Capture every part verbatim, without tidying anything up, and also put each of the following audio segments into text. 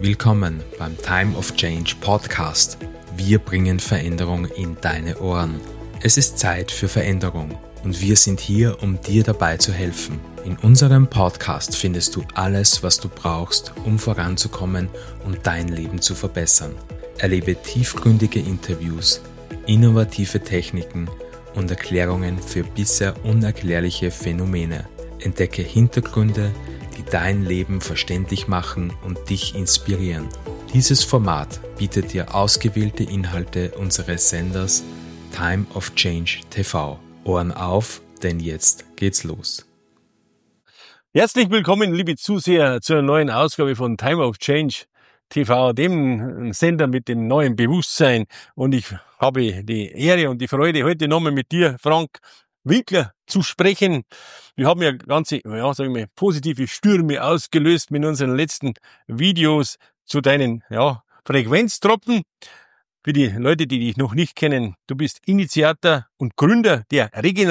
Willkommen beim Time of Change Podcast. Wir bringen Veränderung in deine Ohren. Es ist Zeit für Veränderung und wir sind hier, um dir dabei zu helfen. In unserem Podcast findest du alles, was du brauchst, um voranzukommen und dein Leben zu verbessern. Erlebe tiefgründige Interviews, innovative Techniken und Erklärungen für bisher unerklärliche Phänomene. Entdecke Hintergründe, die dein Leben verständlich machen und dich inspirieren. Dieses Format bietet dir ausgewählte Inhalte unseres Senders Time of Change T V. Ohren auf, denn jetzt geht's los. Herzlich willkommen, liebe Zuseher, zu einer neuen Ausgabe von Time of Change T V, dem Sender mit dem neuen Bewusstsein. Und ich habe die Ehre und die Freude, heute nochmal mit dir, Frank Winkler, zu sprechen. Wir haben ja ganze, ja, sagen wir, positive Stürme ausgelöst mit unseren letzten Videos zu deinen, ja, Frequenztropfen. Für die Leute, die dich noch nicht kennen, du bist Initiator und Gründer der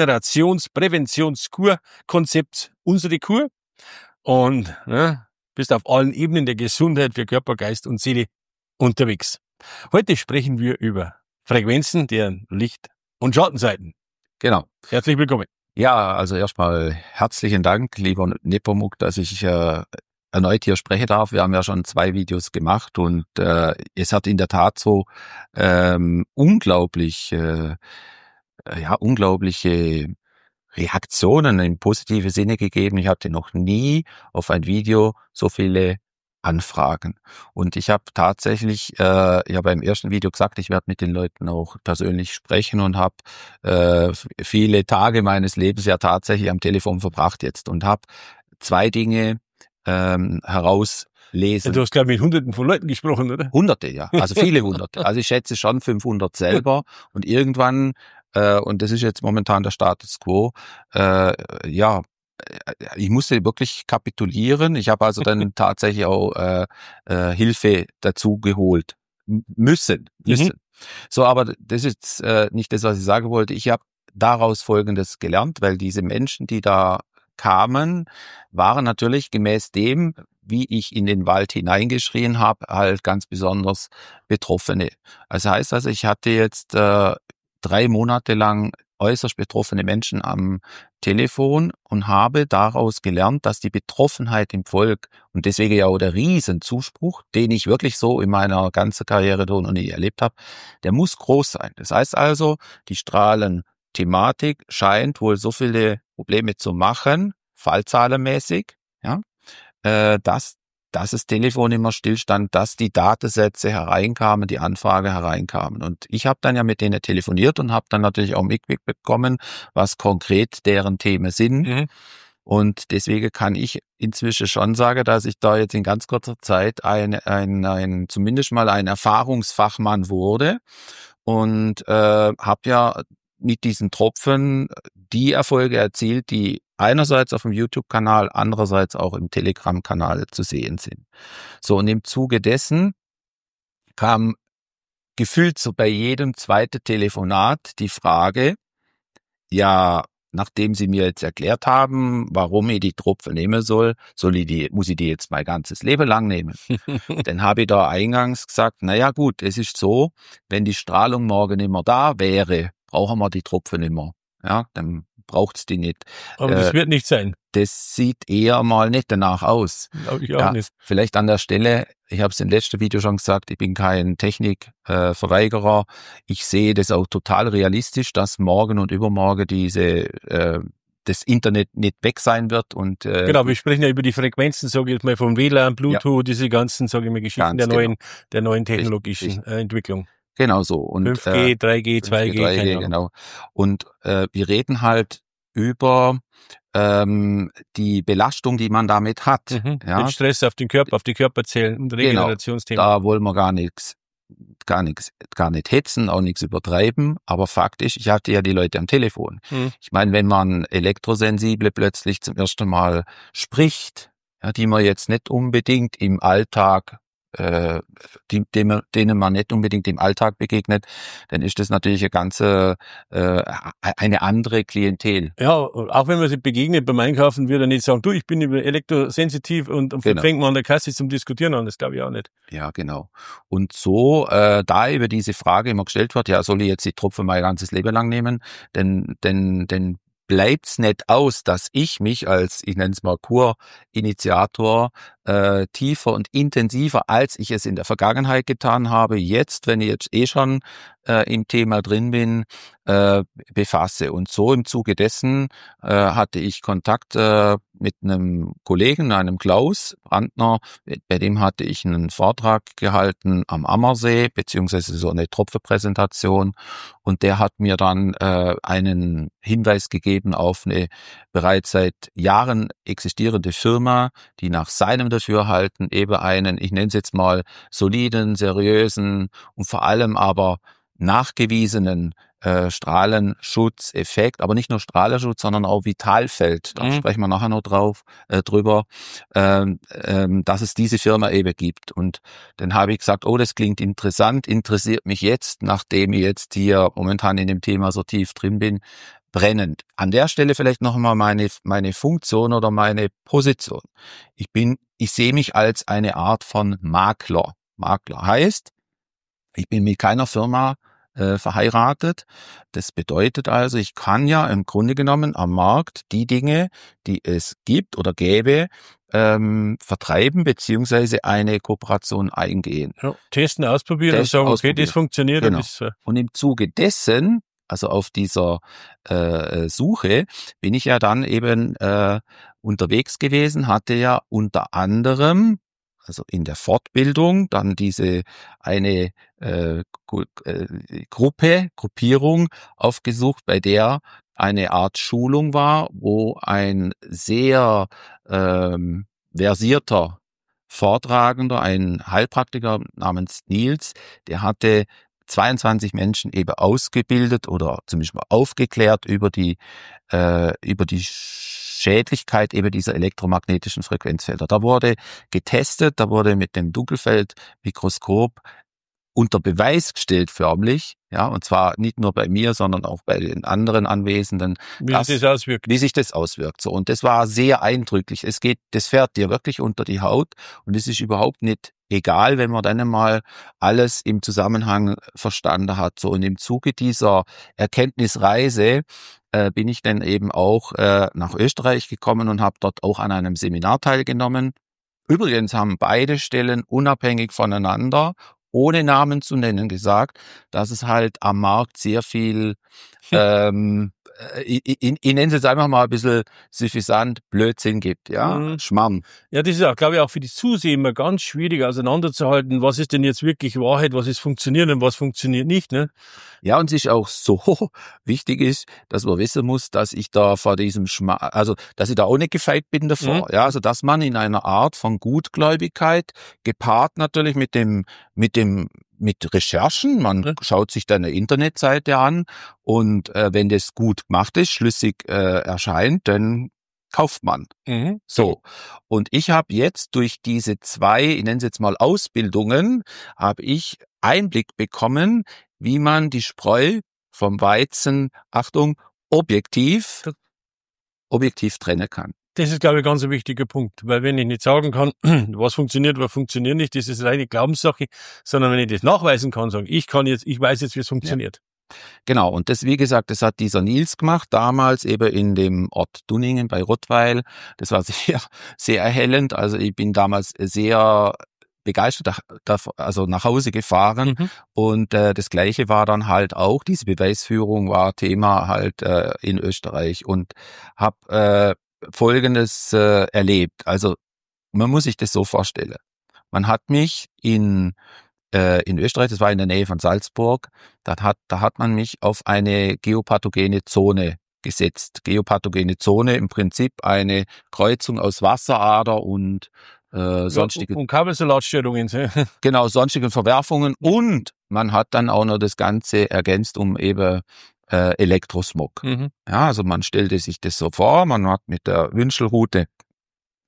Regenerations-Präventionskur-Konzepts Unsere Kur und ja, bist auf allen Ebenen der Gesundheit für Körper, Geist und Seele unterwegs. Heute sprechen wir über Frequenzen, deren Licht- und Schattenseiten. Genau. Herzlich willkommen. Ja, also erstmal herzlichen Dank, lieber Nepomuk, dass ich äh, erneut hier sprechen darf. Wir haben ja schon zwei Videos gemacht und äh, es hat in der Tat so ähm, unglaublich, äh, ja, unglaubliche Reaktionen im positiven Sinne gegeben. Ich hatte noch nie auf ein Video so viele Anfragen. Und ich habe tatsächlich, äh, ja beim ersten Video gesagt, ich werde mit den Leuten auch persönlich sprechen und habe äh, viele Tage meines Lebens ja tatsächlich am Telefon verbracht jetzt und habe zwei Dinge ähm, herauslesen. Du hast, glaube ich, mit Hunderten von Leuten gesprochen, oder? Hunderte, ja. Also viele Hunderte. Also ich schätze schon fünfhundert selber. Und irgendwann, äh, und das ist jetzt momentan der Status quo, äh, ja, ich musste wirklich kapitulieren. Ich habe also dann tatsächlich auch äh, äh, Hilfe dazu geholt. Müssen. müssen. Mhm. So, aber das ist äh, nicht das, was ich sagen wollte. Ich habe daraus Folgendes gelernt, weil diese Menschen, die da kamen, waren natürlich gemäß dem, wie ich in den Wald hineingeschrien habe, halt ganz besonders Betroffene. Das heißt also, ich hatte jetzt äh, drei Monate lang äußerst betroffene Menschen am Telefon und habe daraus gelernt, dass die Betroffenheit im Volk und deswegen ja auch der Riesenzuspruch, den ich wirklich so in meiner ganzen Karriere noch nie erlebt habe, der muss groß sein. Das heißt also, die Strahlenthematik scheint wohl so viele Probleme zu machen, fallzahlenmäßig, ja, äh, dass dass das Telefon immer stillstand, dass die Datensätze hereinkamen, die Anfrage hereinkamen. Und ich habe dann ja mit denen telefoniert und habe dann natürlich auch mitbekommen, was konkret deren Themen sind. Mhm. Und deswegen kann ich inzwischen schon sagen, dass ich da jetzt in ganz kurzer Zeit ein, ein, ein zumindest mal ein Erfahrungsfachmann wurde und äh, habe ja mit diesen Tropfen die Erfolge erzielt, die einerseits auf dem YouTube-Kanal, andererseits auch im Telegram-Kanal zu sehen sind. So, und im Zuge dessen kam gefühlt so bei jedem zweiten Telefonat die Frage, ja, nachdem Sie mir jetzt erklärt haben, warum ich die Tropfen nehmen soll, soll ich die, muss ich die jetzt mein ganzes Leben lang nehmen? Dann habe ich da eingangs gesagt, naja gut, es ist so, wenn die Strahlung morgen immer da wäre, brauchen wir die Tropfen immer. Ja, dann braucht's die nicht. Aber äh, das wird nicht sein. Das sieht eher mal nicht danach aus. Glaube ich auch ja, nicht. Vielleicht an der Stelle, ich habe es im letzten Video schon gesagt, ich bin kein Technikverweigerer. Äh, ich sehe das auch total realistisch, dass morgen und übermorgen diese äh, das Internet nicht weg sein wird. Und äh, genau, wir sprechen ja über die Frequenzen, sage ich jetzt mal, vom W L A N, Bluetooth, ja. Diese ganzen, sage ich mal, Geschichten der neuen, genau. der neuen technologischen richtig, richtig. Äh, Entwicklung. Genau so. Und, fünf G, äh, drei G, zwei G, drei G, genau. Und äh, wir reden halt über ähm, die Belastung, die man damit hat. Mhm. Ja? Den Stress auf den Körper, auf die Körperzellen und Regenerationsthemen. Genau. Da wollen wir gar nichts, gar nichts, gar nicht hetzen, auch nichts übertreiben. Aber faktisch, ich hatte ja die Leute am Telefon. Mhm. Ich meine, wenn man Elektrosensible plötzlich zum ersten Mal spricht, ja, die man jetzt nicht unbedingt im Alltag äh, die, dem, denen man nicht unbedingt im Alltag begegnet, dann ist das natürlich eine ganze, äh, eine andere Klientel. Ja, auch wenn man sich begegnet beim Einkaufen, wird er nicht sagen, du, ich bin elektrosensitiv und, und Genau. fängt man an der Kasse zum Diskutieren an, das glaube ich auch nicht. Ja, genau. Und so, äh, da über diese Frage immer gestellt wird, ja, soll ich jetzt die Tropfen mein ganzes Leben lang nehmen, denn, denn, denn bleibt's nicht aus, dass ich mich als, ich nenne es mal Kur-Initiator, äh, tiefer und intensiver, als ich es in der Vergangenheit getan habe, jetzt, wenn ich jetzt eh schon äh, im Thema drin bin, äh, befasse. Und so im Zuge dessen äh, hatte ich Kontakt äh, mit einem Kollegen, einem Klaus Brandner, bei dem hatte ich einen Vortrag gehalten am Ammersee, beziehungsweise so eine Tropfenpräsentation, und der hat mir dann äh, einen Hinweis gegeben auf eine bereits seit Jahren existierende Firma, die nach seinem Dafürhalten eben einen, ich nenne es jetzt mal, soliden, seriösen und vor allem aber nachgewiesenen äh, Strahlenschutzeffekt, aber nicht nur Strahlenschutz, sondern auch Vitalfeld, da mhm. sprechen wir nachher noch drauf, äh, drüber, ähm, ähm, dass es diese Firma eben gibt. Und dann habe ich gesagt, oh, das klingt interessant, interessiert mich jetzt, nachdem ich jetzt hier momentan in dem Thema so tief drin bin, brennend. An der Stelle vielleicht noch mal meine meine Funktion oder meine Position. Ich bin, ich sehe mich als eine Art von Makler. Makler heißt, ich bin mit keiner Firma äh, verheiratet. Das bedeutet also, ich kann ja im Grunde genommen am Markt die Dinge, die es gibt oder gäbe, ähm, vertreiben beziehungsweise eine Kooperation eingehen. Ja, testen, ausprobieren Testen, und sagen, okay, ausprobieren. das funktioniert. Genau. Das, äh und im Zuge dessen, also auf dieser äh, Suche, bin ich ja dann eben äh, unterwegs gewesen, hatte ja unter anderem, also in der Fortbildung, dann diese eine äh, Gruppe, Gruppierung aufgesucht, bei der eine Art Schulung war, wo ein sehr ähm, versierter Vortragender, ein Heilpraktiker namens Nils, der hatte zweiundzwanzig Menschen eben ausgebildet oder zumindest mal aufgeklärt über die äh, über die Schädlichkeit eben dieser elektromagnetischen Frequenzfelder. Da wurde getestet, da wurde mit dem Dunkelfeldmikroskop unter Beweis gestellt förmlich, ja, und zwar nicht nur bei mir, sondern auch bei den anderen Anwesenden, wie dass, sich das auswirkt. Wie sich das auswirkt. So, und das war sehr eindrücklich. Es geht, das fährt dir wirklich unter die Haut und es ist überhaupt nicht egal, wenn man dann einmal alles im Zusammenhang verstanden hat. So, und im Zuge dieser Erkenntnisreise äh, bin ich dann eben auch äh, nach Österreich gekommen und habe dort auch an einem Seminar teilgenommen. Übrigens haben beide Stellen unabhängig voneinander, ohne Namen zu nennen, gesagt, dass es halt am Markt sehr viel, ähm, ich, ich, ich nenne es jetzt einfach mal ein bisschen suffisant, Blödsinn gibt, ja, mhm. Schmarrn. Ja, das ist auch, glaube ich, auch für die Zuseher immer ganz schwierig auseinanderzuhalten, was ist denn jetzt wirklich Wahrheit, was ist funktioniert und was funktioniert nicht, ne? Ja, und es ist auch so wichtig ist, dass man wissen muss, dass ich da vor diesem Schmarrn, also, dass ich da auch nicht gefeit bin davor, mhm. ja, also, dass man in einer Art von Gutgläubigkeit, gepaart natürlich mit dem, mit dem, mit Recherchen, man mhm. schaut sich dann eine Internetseite an und äh, wenn das gut gemacht ist, schlüssig äh, erscheint, dann kauft man. Mhm. So. Und ich habe jetzt durch diese zwei, ich nenne es jetzt mal Ausbildungen, habe ich Einblick bekommen, wie man die Spreu vom Weizen, Achtung, objektiv, objektiv trennen kann. Das ist, glaube ich, ganz ein wichtiger Punkt, weil wenn ich nicht sagen kann, was funktioniert, was funktioniert nicht, das ist eine Glaubenssache, sondern wenn ich das nachweisen kann, sagen, ich kann jetzt, ich weiß jetzt, wie es funktioniert. Ja. Genau, und das, wie gesagt, das hat dieser Nils gemacht, damals eben in dem Ort Dunningen bei Rottweil. Das war sehr, sehr erhellend. Also ich bin damals sehr begeistert, also nach Hause gefahren mhm. und äh, das Gleiche war dann halt auch, diese Beweisführung war Thema halt äh, in Österreich und habe äh, Folgendes äh, erlebt. Also man muss sich das so vorstellen. Man hat mich in äh, in Österreich, das war in der Nähe von Salzburg, da hat da hat man mich auf eine geopathogene Zone gesetzt. Geopathogene Zone, im Prinzip eine Kreuzung aus Wasserader und äh, sonstigen, ja, und Kabelsalatstörungen. genau, sonstigen Verwerfungen, und man hat dann auch noch das Ganze ergänzt um eben äh, Elektrosmog. Mhm. Ja, also man stellte sich das so vor, man hat mit der Wünschelrute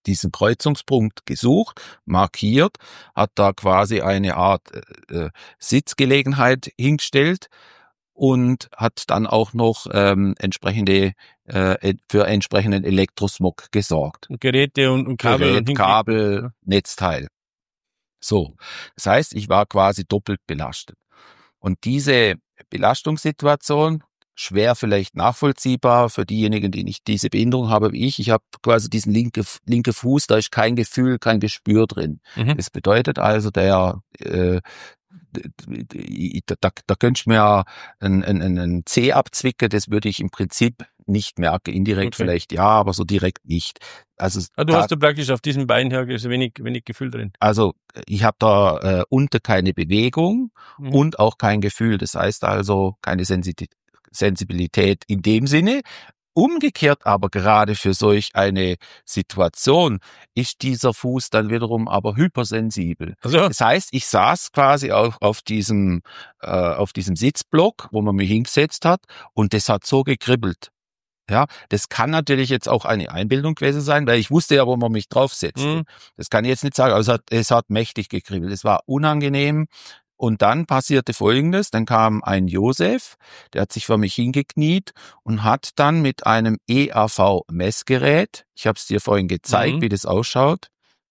diesen Kreuzungspunkt gesucht, markiert, hat da quasi eine Art äh, Sitzgelegenheit hingestellt und hat dann auch noch ähm, entsprechende äh, für entsprechenden Elektrosmog gesorgt. Geräte und, und Kabel. Gerät, und Kabel, Netzteil. So, das heißt, ich war quasi doppelt belastet. Und diese Belastungssituation, schwer vielleicht nachvollziehbar für diejenigen, die nicht diese Behinderung haben wie ich. Ich habe quasi diesen linke, linke Fuß, da ist kein Gefühl, kein Gespür drin. Mhm. Das bedeutet also, der äh, da, da, da könnte ich mir ein, ein, ein Zeh abzwicken, das würde ich im Prinzip nicht merken. Indirekt Okay. vielleicht ja, aber so direkt nicht. Also Ah, du da, hast da praktisch auf diesem Bein her ist wenig, wenig Gefühl drin. also ich habe da äh, unten keine Bewegung Mhm. und auch kein Gefühl. Das heißt also keine Sensitivität. Sensibilität in dem Sinne. Umgekehrt aber gerade für solch eine Situation ist dieser Fuß dann wiederum aber hypersensibel. Also, Das heißt, ich saß quasi auf, auf diesem äh, auf diesem Sitzblock, wo man mich hingesetzt hat, und das hat so gekribbelt. Ja, das kann natürlich jetzt auch eine Einbildung gewesen sein, weil ich wusste ja, wo man mich draufsetzt. Mhm. Das kann ich jetzt nicht sagen, aber es hat, es hat mächtig gekribbelt. Es war unangenehm. Und dann passierte Folgendes, dann kam ein Josef, der hat sich vor mich hingekniet und hat dann mit einem E A V-Messgerät, ich habe es dir vorhin gezeigt, Mhm. wie das ausschaut,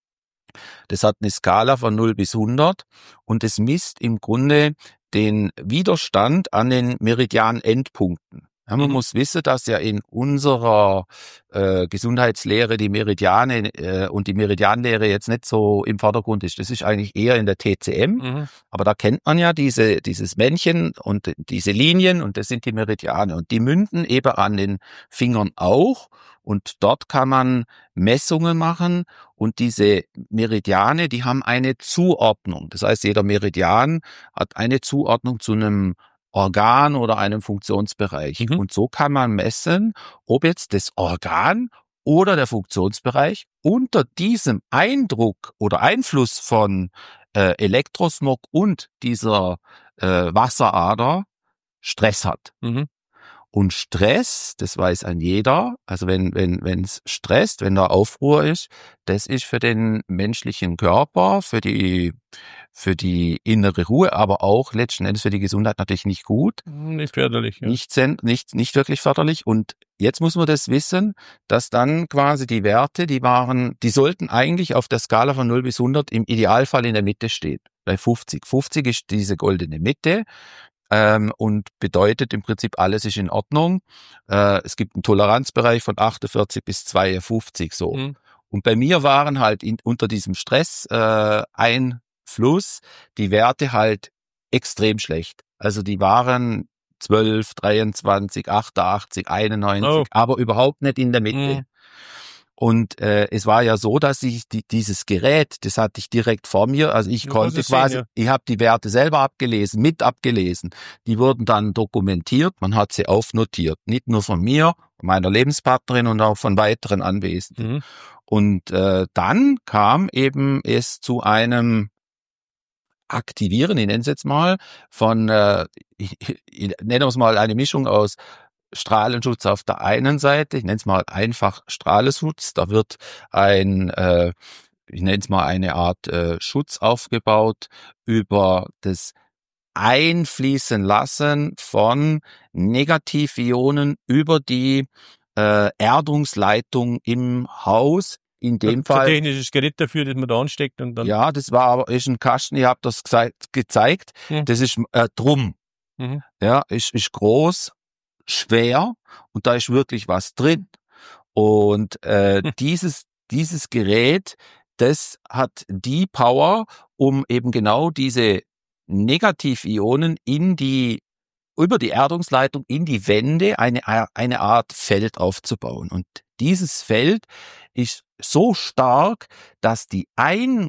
das hat eine Skala von null bis hundert und es misst im Grunde den Widerstand an den Meridian-Endpunkten. Ja, man Mhm. muss wissen, dass ja in unserer äh, Gesundheitslehre die Meridiane äh, und die Meridianlehre jetzt nicht so im Vordergrund ist. Das ist eigentlich eher in der T C M, Mhm. aber da kennt man ja diese dieses Männchen und diese Linien und das sind die Meridiane und die münden eben an den Fingern auch und dort kann man Messungen machen und diese Meridiane, die haben eine Zuordnung. Das heißt, jeder Meridian hat eine Zuordnung zu einem Organ oder einem Funktionsbereich. Mhm. Und so kann man messen, ob jetzt das Organ oder der Funktionsbereich unter diesem Eindruck oder Einfluss von äh, Elektrosmog und dieser äh, Wasserader Stress hat. Mhm. Und Stress, das weiß ein jeder, also wenn wenn wenn es stresst, wenn da Aufruhr ist, das ist für den menschlichen Körper, für die für die innere Ruhe, aber auch letzten Endes für die Gesundheit natürlich nicht gut, Nicht förderlich. Ja. nicht sen- nicht nicht wirklich förderlich. Und jetzt muss man das wissen, dass dann quasi die Werte, die waren, die sollten eigentlich auf der Skala von null bis hundert im Idealfall in der Mitte stehen, bei fünfzig. fünfzig ist diese goldene Mitte. Ähm, und bedeutet im Prinzip, alles ist in Ordnung. Äh, es gibt einen Toleranzbereich von achtundvierzig bis zweiundfünfzig so. Mhm. Und bei mir waren halt in, unter diesem Stress äh, Einfluss die Werte halt extrem schlecht. Also die waren zwölf, dreiundzwanzig, achtundachtzig, einundneunzig, Oh. aber überhaupt nicht in der Mitte. Mhm. Und äh, es war ja so, dass ich die, dieses Gerät, das hatte ich direkt vor mir, also ich Du konnte kannst es quasi, sehen, ich habe die Werte selber abgelesen, mit abgelesen. Die wurden dann dokumentiert, man hat sie aufnotiert, nicht nur von mir, von meiner Lebenspartnerin und auch von weiteren Anwesenden. Mhm. Und äh, dann kam eben es zu einem Aktivieren, ich nenne es jetzt mal, von, äh, ich, ich nenne es mal eine Mischung aus Strahlenschutz auf der einen Seite, ich nenne es mal einfach Strahlenschutz, da wird ein, äh, ich nenne es mal eine Art äh, Schutz aufgebaut über das Einfließen lassen von Negativionen über die äh, Erdungsleitung im Haus. In dem Ein Fall, technisches Gerät dafür, das man da ansteckt und dann. ja, das war aber ist ein Kasten, ich habe das geze- gezeigt, Mhm. das ist äh, drum, Mhm. ja, ist, ist groß, schwer und da ist wirklich was drin. Und äh, Hm. dieses dieses Gerät, das hat die Power, um eben genau diese Negativionen in die über die Erdungsleitung in die Wände eine eine Art Feld aufzubauen. Und dieses Feld ist so stark, dass die ein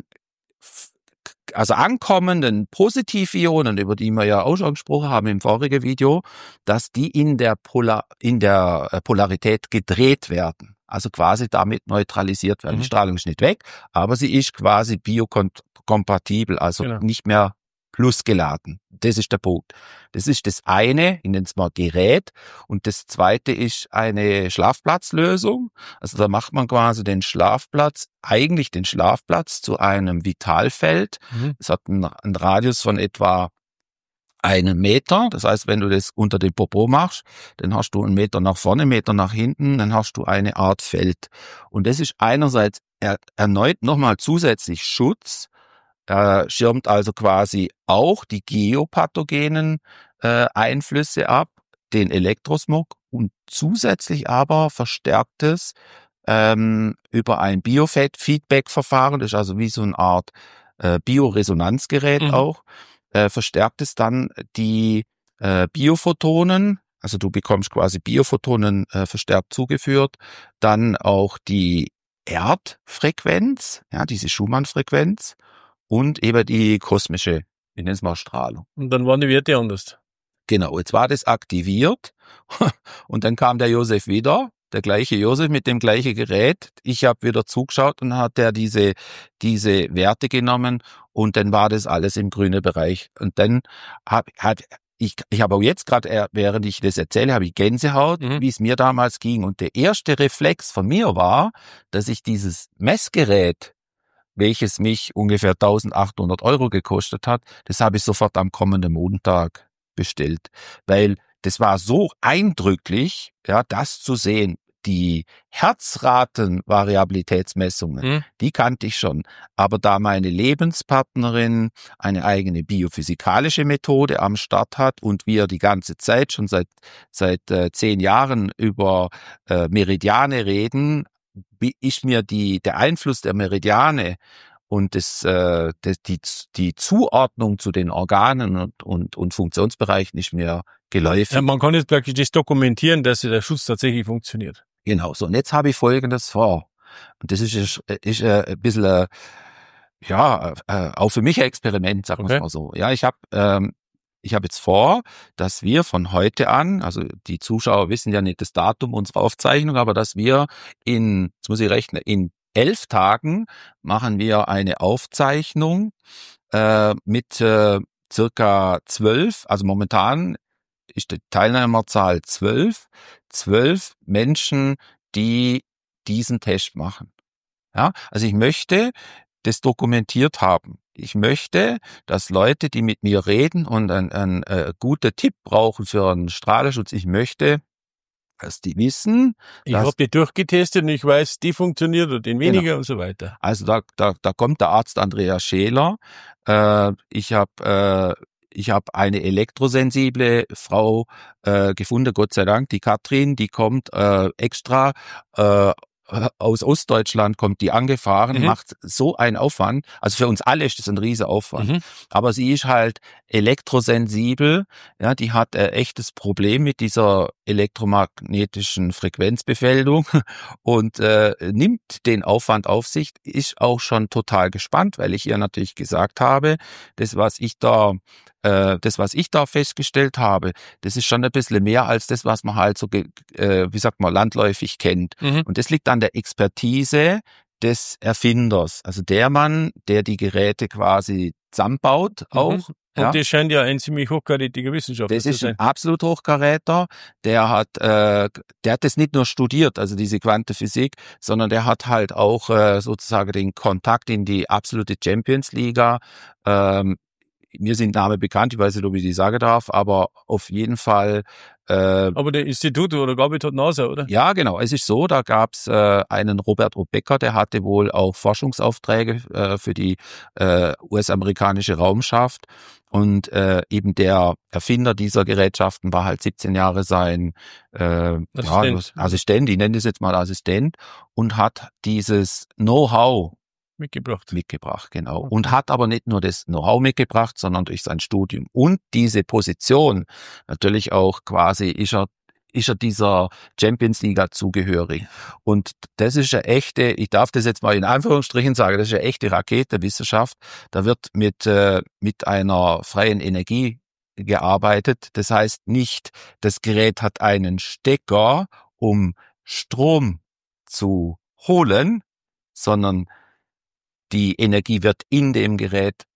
also ankommenden Positivionen, über die wir ja auch schon gesprochen haben im vorigen Video, dass die in der Polar, in der äh, Polarität gedreht werden. Also quasi damit neutralisiert werden. Mhm. Die Strahlung ist nicht weg, aber sie ist quasi biokompatibel, also Genau. nicht mehr plus geladen. Das ist der Punkt. Das ist das eine, ich nenne es mal Gerät. Und das zweite ist eine Schlafplatzlösung. Also da macht man quasi den Schlafplatz, eigentlich den Schlafplatz zu einem Vitalfeld. Es mhm. hat einen, einen Radius von etwa einen Meter. Das heißt, wenn du das unter dem Popo machst, dann hast du einen Meter nach vorne, einen Meter nach hinten, dann hast du eine Art Feld. Und das ist einerseits er, erneut nochmal zusätzlich Schutz, äh, schirmt also quasi auch die geopathogenen äh, Einflüsse ab, den Elektrosmog, und zusätzlich aber verstärkt es ähm, über ein Biofeedback-Verfahren, das ist also wie so eine Art äh, Bioresonanzgerät mhm. auch, äh, verstärkt es dann die äh, Biophotonen, also du bekommst quasi Biophotonen äh, verstärkt zugeführt, dann auch die Erdfrequenz, ja, diese Schumann-Frequenz und eben die kosmische, ich nenne es mal Strahlung. Und dann waren die Werte anders. Genau, jetzt war das aktiviert und dann kam der Josef wieder, der gleiche Josef mit dem gleichen Gerät. Ich habe wieder zugeschaut und hat er diese diese Werte genommen und dann war das alles im grünen Bereich. Und dann habe hab, ich ich habe auch jetzt gerade, während ich das erzähle, habe ich Gänsehaut, mhm. wie es mir damals ging. Und der erste Reflex von mir war, dass ich dieses Messgerät, welches mich ungefähr eintausendachthundert Euro gekostet hat, das habe ich sofort am kommenden Montag bestellt, weil das war so eindrücklich, ja, das zu sehen. Die Herzratenvariabilitätsmessungen, mhm. die kannte ich schon. Aber da meine Lebenspartnerin eine eigene biophysikalische Methode am Start hat und wir die ganze Zeit schon seit seit äh, zehn Jahren über äh, Meridiane reden, wie ich mir die der Einfluss der Meridiane und das, äh, das, die, die Zuordnung zu den Organen und, und, und Funktionsbereichen nicht mehr geläufig. Ja, man kann jetzt praktisch das dokumentieren, dass der Schutz tatsächlich funktioniert. Genau, so. Und jetzt habe ich Folgendes vor. Und das ist, ist, ist äh, ein bisschen, äh, ja, äh, auch für mich ein Experiment, sagen wir es mal so. Ja, ich habe ähm, ich habe jetzt vor, dass wir von heute an, also die Zuschauer wissen ja nicht das Datum unserer Aufzeichnung, aber dass wir in, jetzt muss ich rechnen, in elf Tagen machen wir eine Aufzeichnung äh, mit äh, circa zwölf, also momentan ist die Teilnehmerzahl zwölf, zwölf Menschen, die diesen Test machen. Ja, also ich möchte das dokumentiert haben. Ich möchte, dass Leute, die mit mir reden und einen, einen äh, guten Tipp brauchen für einen Strahlenschutz, ich möchte, dass die wissen. Ich habe die durchgetestet und ich weiß, die funktioniert und den weniger genau. und so weiter. Also da, da, da kommt der Arzt Andreas Scheler. Äh, ich habe äh, ich habe eine elektrosensible Frau äh, gefunden, Gott sei Dank, die Katrin, die kommt äh, extra äh, aus Ostdeutschland, kommt die angefahren, mhm. macht so einen Aufwand. Also für uns alle ist das ein riesiger Aufwand. Mhm. Aber sie ist halt elektrosensibel, ja, die hat ein echtes Problem mit dieser elektromagnetischen Frequenzbefäldung und äh, nimmt den Aufwand auf sich, ist auch schon total gespannt, weil ich ihr natürlich gesagt habe, das, was ich da äh, das, was ich da festgestellt habe, das ist schon ein bisschen mehr als das, was man halt so, äh, wie sagt man, landläufig kennt. Mhm. Und das liegt an der Expertise des Erfinders. Also der Mann, der die Geräte quasi zusammenbaut auch. Mhm. Und ja. das scheint ja ein ziemlich hochkarätiger Wissenschaftler zu sein. Das ist ein absolut Hochkaräter. Der hat, äh, der hat das nicht nur studiert, also diese Quantenphysik, sondern der hat halt auch äh, sozusagen den Kontakt in die absolute Champions Liga. Ähm, mir sind Namen bekannt, ich weiß nicht, ob ich die sagen darf, aber auf jeden Fall. Äh, aber der Institut oder Gabit hat NASA, oder? Ja, genau. Es ist so, da gab's äh, einen Robert O. Becker, der hatte wohl auch Forschungsaufträge äh, für die äh, U S-amerikanische Raumschaft. Und äh, eben der Erfinder dieser Gerätschaften war halt siebzehn Jahre sein äh, Assistent. Ja, Assistent, ich nenne das jetzt mal Assistent, und hat dieses Know-how Mitgebracht. Mitgebracht, genau. Okay. Und hat aber nicht nur das Know-how mitgebracht, sondern durch sein Studium und diese Position natürlich auch quasi ist er ist er dieser Champions Liga zugehörig. Und das ist eine echte, ich darf das jetzt mal in Anführungsstrichen sagen, das ist eine echte Raketenwissenschaft. Da wird mit äh, mit einer freien Energie gearbeitet. Das heißt nicht, das Gerät hat einen Stecker, um Strom zu holen, sondern die Energie wird in dem Gerät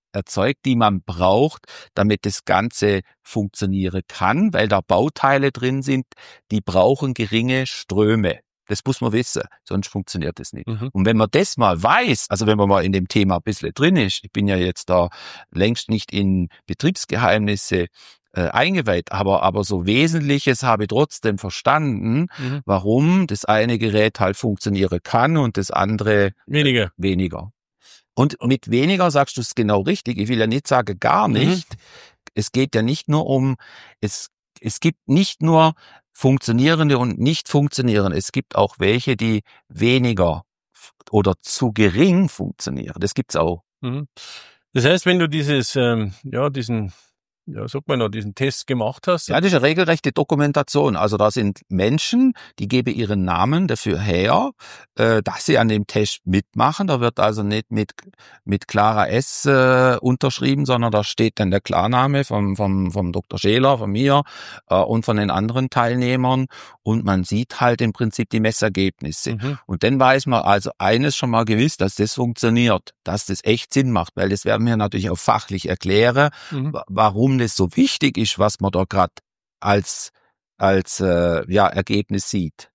erzeugt, die man braucht, damit das Ganze funktionieren kann, weil da Bauteile drin sind, die brauchen geringe Ströme. Das muss man wissen, sonst funktioniert das nicht. Mhm. Und wenn man das mal weiß, also wenn man mal in dem Thema ein bisschen drin ist, ich bin ja jetzt da längst nicht in Betriebsgeheimnisse äh, eingeweiht, aber, aber so Wesentliches habe ich trotzdem verstanden, mhm. warum das eine Gerät halt funktionieren kann und das andere weniger. weniger. Und mit weniger sagst du es genau richtig. Ich will ja nicht sagen, gar nicht. Mhm. Es geht ja nicht nur um, es, es gibt nicht nur funktionierende und nicht funktionierende. Es gibt auch welche, die weniger oder zu gering funktionieren. Das gibt's auch. Mhm. Das heißt, wenn du dieses, ähm, ja, diesen, ja, sagt man noch, diesen Test gemacht hast. Ja, das ist eine regelrechte Dokumentation. Also da sind Menschen, die geben ihren Namen dafür her, äh, dass sie an dem Test mitmachen. Da wird also nicht mit mit Clara S. Äh, unterschrieben, sondern da steht dann der Klarname vom vom vom Doktor Scheler, von mir äh, und von den anderen Teilnehmern. Und man sieht halt im Prinzip die Messergebnisse. Mhm. Und dann weiß man also eines schon mal gewiss, dass das funktioniert, dass das echt Sinn macht, weil das werden wir natürlich auch fachlich erklären, mhm. warum das so wichtig ist, was man da gerade als als äh, ja Ergebnis sieht.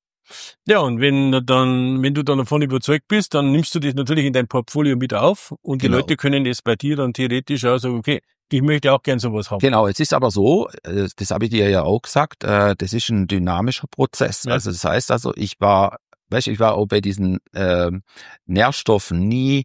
Ja, und wenn dann, wenn du dann davon überzeugt bist, dann nimmst du das natürlich in dein Portfolio mit auf und genau. Die Leute können das bei dir dann theoretisch auch sagen, okay, ich möchte auch gern sowas haben. Genau, es ist aber so, das habe ich dir ja auch gesagt, das ist ein dynamischer Prozess. Ja. Also das heißt also, ich war, weißt du, ich war auch bei diesen äh, Nährstoffen nie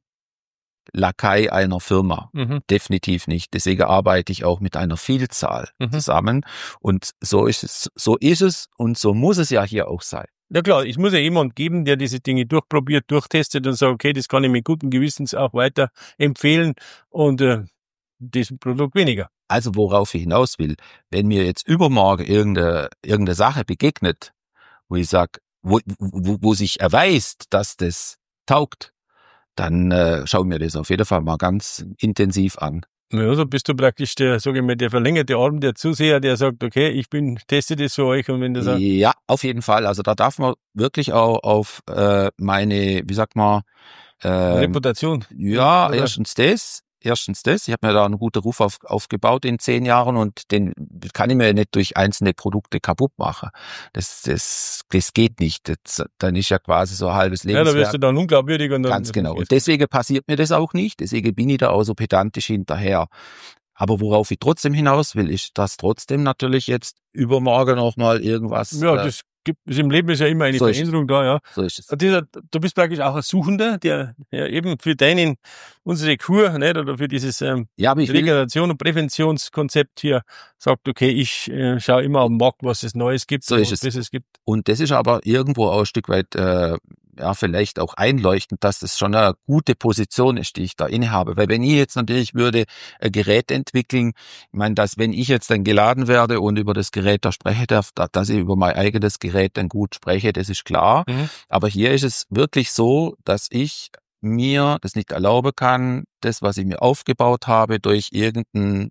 Lakai einer Firma. Mhm. Definitiv nicht. Deswegen arbeite ich auch mit einer Vielzahl mhm. zusammen. Und so ist es, so ist es und so muss es ja hier auch sein. Ja klar, es muss ja jemand geben, der diese Dinge durchprobiert, durchtestet und sagt, okay, das kann ich mit gutem Gewissens auch weiter empfehlen und äh, diesem Produkt weniger. Also worauf ich hinaus will, wenn mir jetzt übermorgen irgendeine, irgendeine Sache begegnet, wo ich sage, wo, wo, wo sich erweist, dass das taugt, dann äh, schauen wir das auf jeden Fall mal ganz intensiv an. Ja, so bist du praktisch der, sage ich mal, der verlängerte Arm der Zuseher, der sagt, okay, ich bin, teste das für euch und wenn das auch ja, auf jeden Fall. Also da darf man wirklich auch auf äh, meine, wie sagt man, äh, Reputation. Ja, oder? erstens das. Erstens das, ich habe mir da einen guten Ruf auf, aufgebaut in zehn Jahren und den kann ich mir nicht durch einzelne Produkte kaputt machen. Das, das, das geht nicht. Das, dann ist ja quasi so ein halbes Lebenswerk. Ja, da wirst du dann unglaubwürdig. Und dann ganz genau. Und deswegen passiert mir das auch nicht. Deswegen bin ich da auch so pedantisch hinterher. Aber worauf ich trotzdem hinaus will, ist, dass trotzdem natürlich jetzt übermorgen noch mal irgendwas... Ja, das gibt es im Leben ist ja immer eine so Veränderung da, ja. So ist es. Dieser, du bist praktisch auch ein Suchender, der ja, eben für deinen, unsere Kur, nicht, oder für dieses ähm, ja, Regeneration- und Präventionskonzept hier sagt, okay, ich äh, schaue immer auf den Markt, was es Neues gibt. So ist es. Was es gibt. Und das ist aber irgendwo auch ein Stück weit, äh, ja, vielleicht auch einleuchtend, dass das schon eine gute Position ist, die ich da innehabe. Weil wenn ich jetzt natürlich würde ein Gerät entwickeln, ich meine, dass wenn ich jetzt dann geladen werde und über das Gerät da spreche darf, dass ich über mein eigenes Gerät dann gut spreche, das ist klar. Mhm. Aber hier ist es wirklich so, dass ich mir das nicht erlauben kann, das, was ich mir aufgebaut habe, durch irgendeinen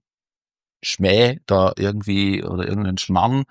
Schmäh da irgendwie oder irgendeinen Schmarrn.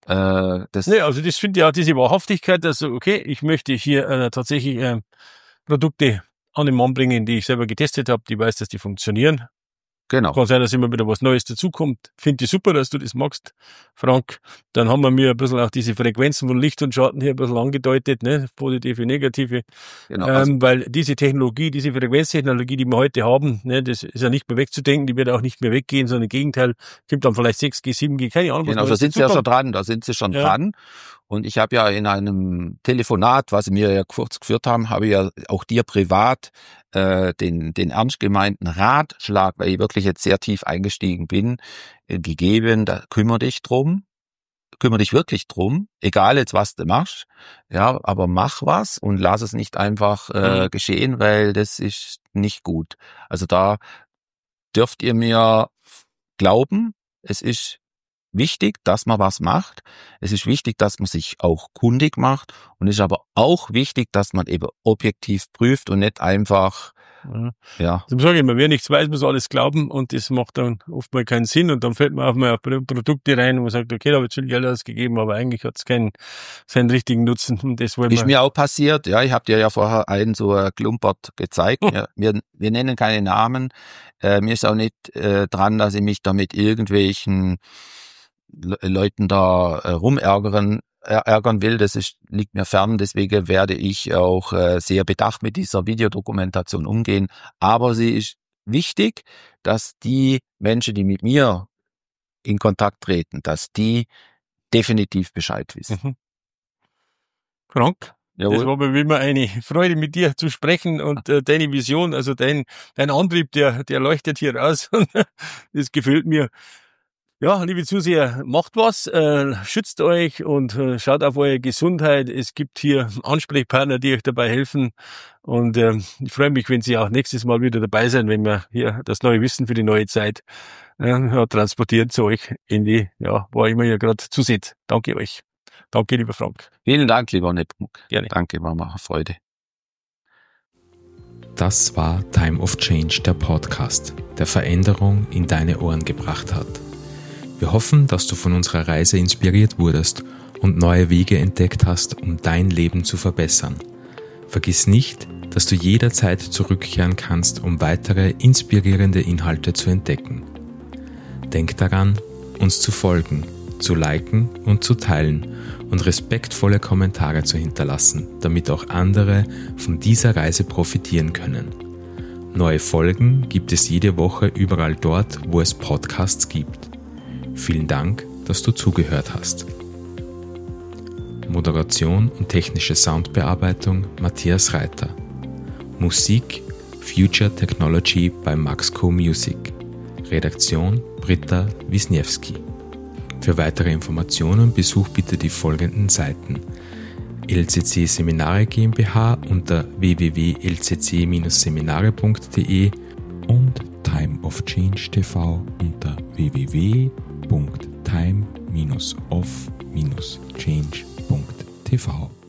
Äh, das nee, also das finde ich auch diese Wahrhaftigkeit, also okay, ich möchte hier äh, tatsächlich äh, Produkte an den Mann bringen, die ich selber getestet habe, die weiß, dass die funktionieren. Genau. Kann sein, dass immer wieder was Neues dazukommt. Finde ich super, dass du das magst, Frank. Dann haben wir mir ein bisschen auch diese Frequenzen von Licht und Schatten hier ein bisschen angedeutet, ne? Positive, negative. Genau. Also ähm, weil diese Technologie, diese Frequenztechnologie, die wir heute haben, ne, das ist ja nicht mehr wegzudenken, die wird auch nicht mehr weggehen, sondern im Gegenteil, gibt dann vielleicht sechs G, sieben G, keine Ahnung. Genau, da sind sie ja schon dran, da sind sie schon ja. dran. Und ich habe ja in einem Telefonat, was wir ja kurz geführt haben, habe ich ja auch dir privat äh, den den ernst gemeinten Ratschlag, weil ich wirklich jetzt sehr tief eingestiegen bin, äh, gegeben. Da kümmere dich drum, kümmere dich wirklich drum, egal jetzt was du machst, ja, aber mach was und lass es nicht einfach äh, mhm. geschehen, weil das ist nicht gut. Also da dürft ihr mir glauben, es ist wichtig, dass man was macht. Es ist wichtig, dass man sich auch kundig macht und es ist aber auch wichtig, dass man eben objektiv prüft und nicht einfach Ja. Ja. Darum sage ich immer, wer nichts weiß, muss alles glauben und das macht dann oft mal keinen Sinn und dann fällt man auf mal auf Produkte rein und man sagt, okay, da habe ich viel Geld ausgegeben, aber eigentlich hat es keinen, seinen richtigen Nutzen und das wollen wir. Ist mir auch passiert, ja, ich habe dir ja vorher einen so äh, Klumpert gezeigt. Ja, wir, wir nennen keine Namen. Äh, mir ist auch nicht äh, dran, dass ich mich da mit irgendwelchen Le- Leuten da äh, rumärgern ärgern will, das ist, liegt mir fern, deswegen werde ich auch äh, sehr bedacht mit dieser Videodokumentation umgehen, aber sie ist wichtig, dass die Menschen, die mit mir in Kontakt treten, dass die definitiv Bescheid wissen. Mhm. Frank, Jawohl. das war mir wie immer eine Freude, mit dir zu sprechen und äh, deine Vision, also dein, dein Antrieb, der, der leuchtet hier raus und das gefällt mir. Ja, liebe Zuseher, macht was, äh, schützt euch und äh, schaut auf eure Gesundheit. Es gibt hier Ansprechpartner, die euch dabei helfen. Und äh, ich freue mich, wenn Sie auch nächstes Mal wieder dabei sein, wenn wir hier das neue Wissen für die neue Zeit äh, ja, transportieren zu euch in die, ja, wo immer ihr gerade zuseht. Danke euch. Danke, lieber Frank. Vielen Dank, lieber Nepmuk. Gerne. Danke, war mir eine Freude. Das war Time of Change, der Podcast, der Veränderung in deine Ohren gebracht hat. Wir hoffen, dass du von unserer Reise inspiriert wurdest und neue Wege entdeckt hast, um dein Leben zu verbessern. Vergiss nicht, dass du jederzeit zurückkehren kannst, um weitere inspirierende Inhalte zu entdecken. Denk daran, uns zu folgen, zu liken und zu teilen und respektvolle Kommentare zu hinterlassen, damit auch andere von dieser Reise profitieren können. Neue Folgen gibt es jede Woche überall dort, wo es Podcasts gibt. Vielen Dank, dass du zugehört hast. Moderation und technische Soundbearbeitung Matthias Reiter. Musik Future Technology bei Maxco Music. Redaktion Britta Wisniewski. Für weitere Informationen besuch bitte die folgenden Seiten: L C C Seminare GmbH unter w w w punkt l c c dash seminare punkt d e und Time of Change T V unter w w w punkt time dash of dash change punkt t v.